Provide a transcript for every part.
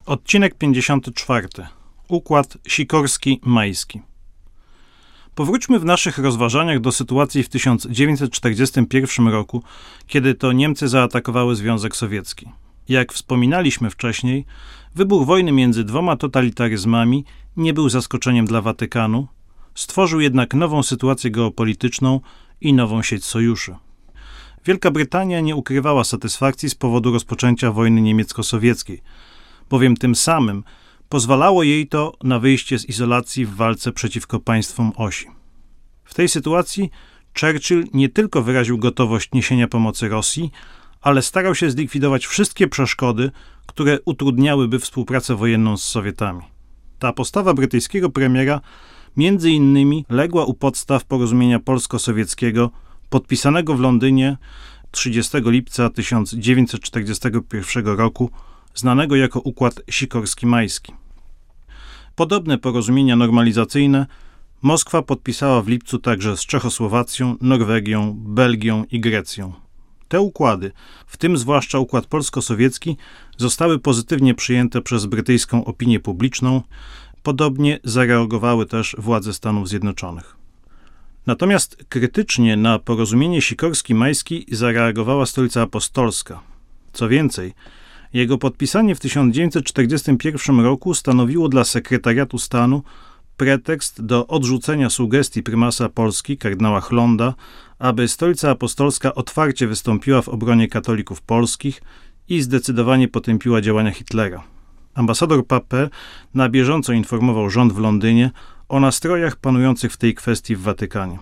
Odcinek 54. Układ Sikorski-Majski. Powróćmy w naszych rozważaniach do sytuacji w 1941 roku, kiedy to Niemcy zaatakowały Związek Sowiecki. Jak wspominaliśmy wcześniej, wybuch wojny między dwoma totalitaryzmami nie był zaskoczeniem dla Watykanu, stworzył jednak nową sytuację geopolityczną i nową sieć sojuszy. Wielka Brytania nie ukrywała satysfakcji z powodu rozpoczęcia wojny niemiecko-sowieckiej, bowiem tym samym pozwalało jej to na wyjście z izolacji w walce przeciwko państwom osi. W tej sytuacji Churchill nie tylko wyraził gotowość niesienia pomocy Rosji, ale starał się zlikwidować wszystkie przeszkody, które utrudniałyby współpracę wojenną z Sowietami. Ta postawa brytyjskiego premiera między innymi legła u podstaw porozumienia polsko-sowieckiego podpisanego w Londynie 30 lipca 1941 roku, znanego jako Układ Sikorski-Majski. Podobne porozumienia normalizacyjne Moskwa podpisała w lipcu także z Czechosłowacją, Norwegią, Belgią i Grecją. Te układy, w tym zwłaszcza układ polsko-sowiecki, zostały pozytywnie przyjęte przez brytyjską opinię publiczną. Podobnie zareagowały też władze Stanów Zjednoczonych. Natomiast krytycznie na porozumienie Sikorski-Majski zareagowała Stolica Apostolska. Co więcej, jego podpisanie w 1941 roku stanowiło dla sekretariatu stanu pretekst do odrzucenia sugestii prymasa Polski, kardynała Chlonda, aby Stolica Apostolska otwarcie wystąpiła w obronie katolików polskich i zdecydowanie potępiła działania Hitlera. Ambasador Pape na bieżąco informował rząd w Londynie o nastrojach panujących w tej kwestii w Watykanie.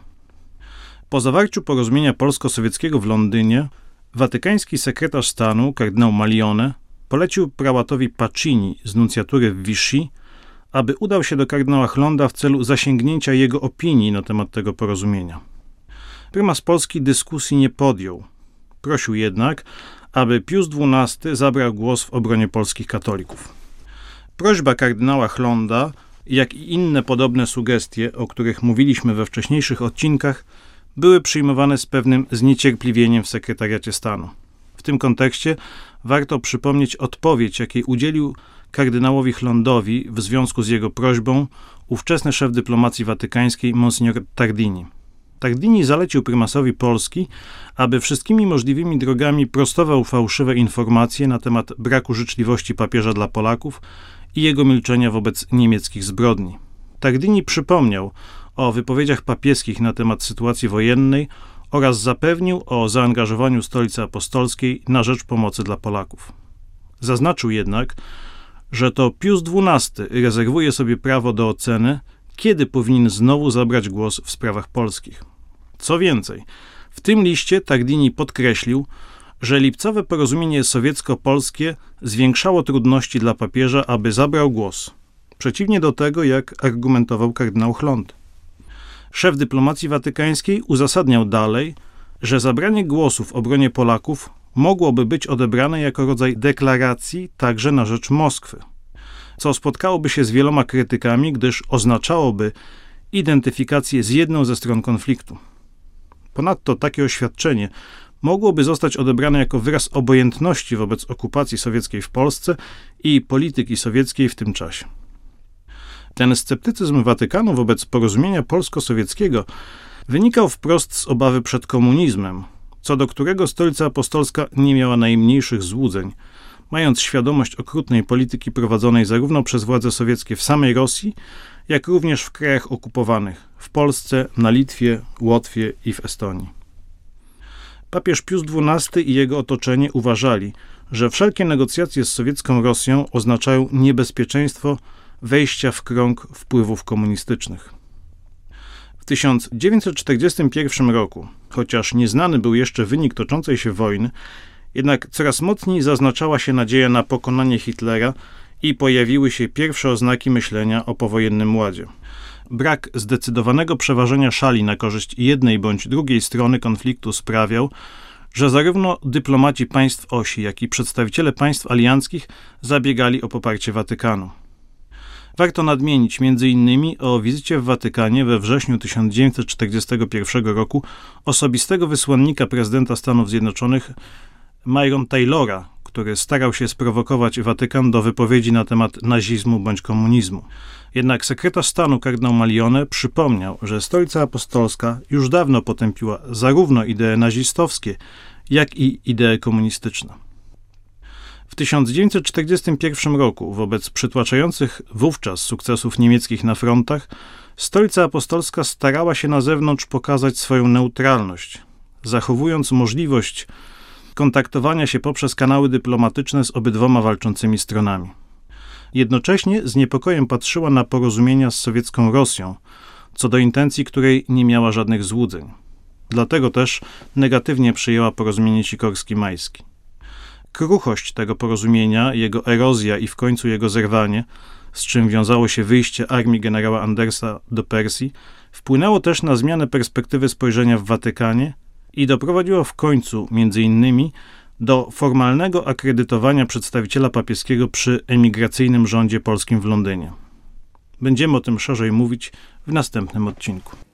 Po zawarciu porozumienia polsko-sowieckiego w Londynie watykański sekretarz stanu, kardynał Malione, polecił prałatowi Pacini z nuncjatury w Vichy, aby udał się do kardynała Chlonda w celu zasięgnięcia jego opinii na temat tego porozumienia. Prymas Polski dyskusji nie podjął. Prosił jednak, aby Pius XII zabrał głos w obronie polskich katolików. Prośba kardynała Chlonda, jak i inne podobne sugestie, o których mówiliśmy we wcześniejszych odcinkach, były przyjmowane z pewnym zniecierpliwieniem w sekretariacie stanu. W tym kontekście warto przypomnieć odpowiedź, jakiej udzielił kardynałowi Chlondowi w związku z jego prośbą ówczesny szef dyplomacji watykańskiej Monsignor Tardini. Tardini zalecił prymasowi Polski, aby wszystkimi możliwymi drogami prostował fałszywe informacje na temat braku życzliwości papieża dla Polaków i jego milczenia wobec niemieckich zbrodni. Tardini przypomniał o wypowiedziach papieskich na temat sytuacji wojennej oraz zapewnił o zaangażowaniu Stolicy Apostolskiej na rzecz pomocy dla Polaków. Zaznaczył jednak, że to Pius XII rezerwuje sobie prawo do oceny, kiedy powinien znowu zabrać głos w sprawach polskich. Co więcej, w tym liście Tardini podkreślił, że lipcowe porozumienie sowiecko-polskie zwiększało trudności dla papieża, aby zabrał głos, przeciwnie do tego, jak argumentował kardynał Chlond. Szef dyplomacji watykańskiej uzasadniał dalej, że zabranie głosu w obronie Polaków mogłoby być odebrane jako rodzaj deklaracji także na rzecz Moskwy, co spotkałoby się z wieloma krytykami, gdyż oznaczałoby identyfikację z jedną ze stron konfliktu. Ponadto takie oświadczenie mogłoby zostać odebrane jako wyraz obojętności wobec okupacji sowieckiej w Polsce i polityki sowieckiej w tym czasie. Ten sceptycyzm Watykanu wobec porozumienia polsko-sowieckiego wynikał wprost z obawy przed komunizmem, co do którego Stolica Apostolska nie miała najmniejszych złudzeń, mając świadomość okrutnej polityki prowadzonej zarówno przez władze sowieckie w samej Rosji, jak również w krajach okupowanych, w Polsce, na Litwie, Łotwie i w Estonii. Papież Pius XII i jego otoczenie uważali, że wszelkie negocjacje z sowiecką Rosją oznaczają niebezpieczeństwo wejścia w krąg wpływów komunistycznych. W 1941 roku, chociaż nieznany był jeszcze wynik toczącej się wojny, jednak coraz mocniej zaznaczała się nadzieja na pokonanie Hitlera i pojawiły się pierwsze oznaki myślenia o powojennym ładzie. Brak zdecydowanego przeważenia szali na korzyść jednej bądź drugiej strony konfliktu sprawiał, że zarówno dyplomaci państw osi, jak i przedstawiciele państw alianckich zabiegali o poparcie Watykanu. Warto nadmienić m.in. o wizycie w Watykanie we wrześniu 1941 roku osobistego wysłannika prezydenta Stanów Zjednoczonych Myron Taylora, który starał się sprowokować Watykan do wypowiedzi na temat nazizmu bądź komunizmu. Jednak sekretarz stanu kardynał Malione przypomniał, że Stolica Apostolska już dawno potępiła zarówno idee nazistowskie, jak i idee komunistyczne. W 1941 roku, wobec przytłaczających wówczas sukcesów niemieckich na frontach, Stolica Apostolska starała się na zewnątrz pokazać swoją neutralność, zachowując możliwość kontaktowania się poprzez kanały dyplomatyczne z obydwoma walczącymi stronami. Jednocześnie z niepokojem patrzyła na porozumienia z sowiecką Rosją, co do intencji której nie miała żadnych złudzeń. Dlatego też negatywnie przyjęła porozumienie Sikorski-Majski. Kruchość tego porozumienia, jego erozja i w końcu jego zerwanie, z czym wiązało się wyjście armii generała Andersa do Persji, wpłynęło też na zmianę perspektywy spojrzenia w Watykanie i doprowadziło w końcu, między innymi, do formalnego akredytowania przedstawiciela papieskiego przy emigracyjnym rządzie polskim w Londynie. Będziemy o tym szerzej mówić w następnym odcinku.